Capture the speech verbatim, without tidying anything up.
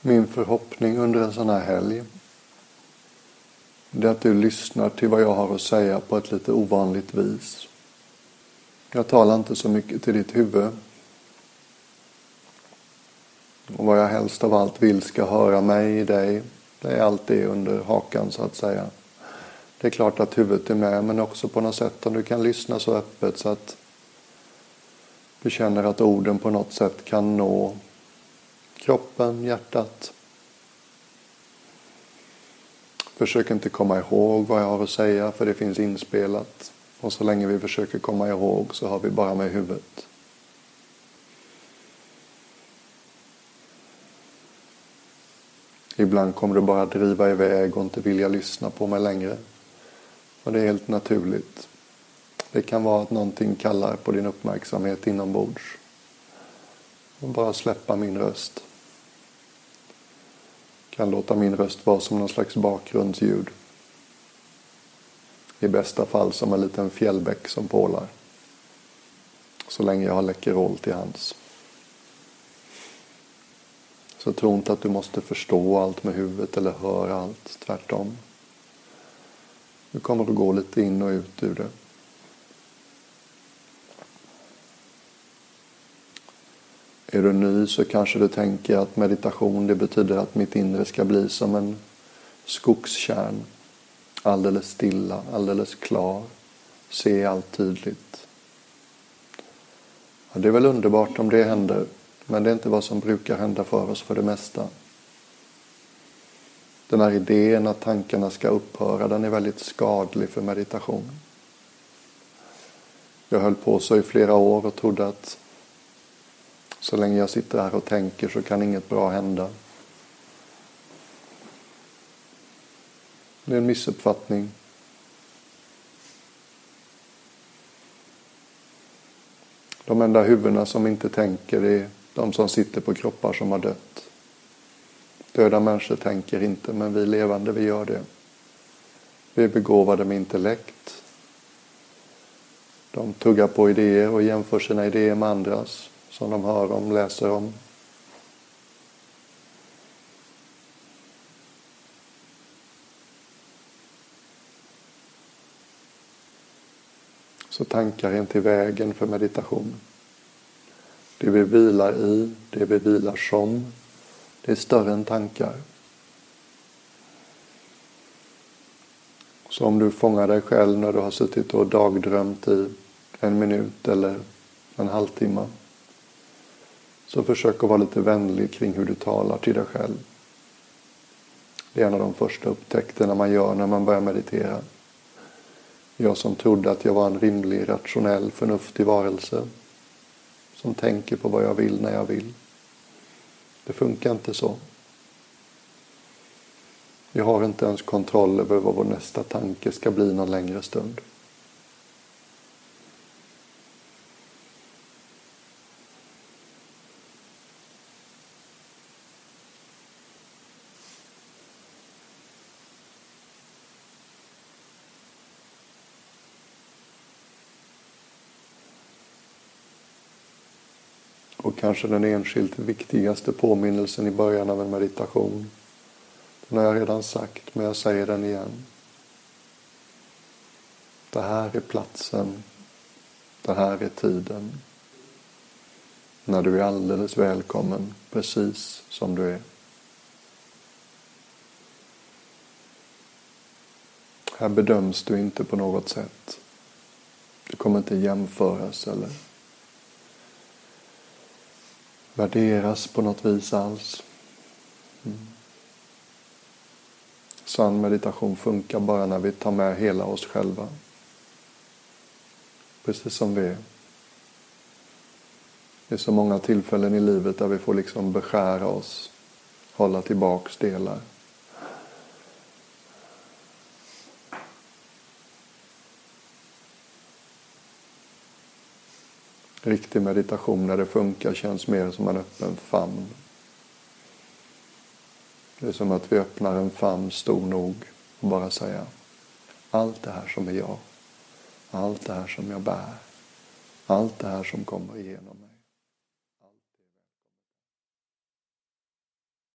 Min förhoppning under en sån här helg, det är att du lyssnar till vad jag har att säga på ett lite ovanligt vis. Jag talar inte så mycket till ditt huvud. Och vad jag helst av allt vill ska höra mig i dig, det är allt det under hakan så att säga. Det är klart att huvudet är med, men också på något sätt om du kan lyssna så öppet så att du känner att orden på något sätt kan nå kroppen, hjärtat. Försök inte komma ihåg vad jag har att säga, för det finns inspelat. Och så länge vi försöker komma ihåg så har vi bara med huvudet. Ibland kommer du bara driva iväg och inte vilja lyssna på mig längre. Och det är helt naturligt. Det kan vara att någonting kallar på din uppmärksamhet inombords. Och bara släppa min röst. Kan låta min röst vara som någon slags bakgrundsljud. I bästa fall som en liten fjällbäck som pålar. Så länge jag har Läkerol till hands. Så tro inte att du måste förstå allt med huvudet eller höra allt. Tvärtom. Du kommer att gå lite in och ut ur det. Är du ny så kanske du tänker att meditation det betyder att mitt inre ska bli som en skogskärn. Alldeles stilla, alldeles klar. Se allt tydligt. Ja, det är väl underbart om det händer. Men det är inte vad som brukar hända för oss för det mesta. Den här idén att tankarna ska upphöra, den är väldigt skadlig för meditation. Jag höll på så i flera år och trodde att så länge jag sitter här och tänker så kan inget bra hända. Det är en missuppfattning. De enda huvudena som inte tänker är de som sitter på kroppar som har dött. Döda människor tänker inte, men vi levande, vi gör det. Vi är begåvade med intellekt. De tuggar på idéer och jämför sina idéer med andras som de hör om, läser om. Så tankar är inte vägen för meditation. Det vi vilar i, det vi vilar som, det är större än tankar. Så om du fångar dig själv när du har suttit och dagdrömt i en minut eller en halvtimme, så försök att vara lite vänlig kring hur du talar till dig själv. Det är en av de första upptäckterna man gör när man börjar meditera. Jag som trodde att jag var en rimlig, rationell, förnuftig varelse. Som tänker på vad jag vill när jag vill. Det funkar inte så. Vi har inte ens kontroll över vad vår nästa tanke ska bli någon längre stund. Och kanske den enskilt viktigaste påminnelsen i början av en meditation. Den har jag redan sagt, men jag säger den igen. Det här är platsen. Det här är tiden. När du är alldeles välkommen, precis som du är. Här bedöms du inte på något sätt. Du kommer inte jämföras eller värderas på något vis alls. Mm. Sann meditation funkar bara när vi tar med hela oss själva. Precis som vi är. Det är så många tillfällen i livet där vi får liksom beskära oss. Hålla tillbaks delar. Riktig meditation när det funkar känns mer som en öppen famn. Det är som att vi öppnar en famn stor nog och bara säger allt det här som är jag. Allt det här som jag bär. Allt det här som kommer igenom mig.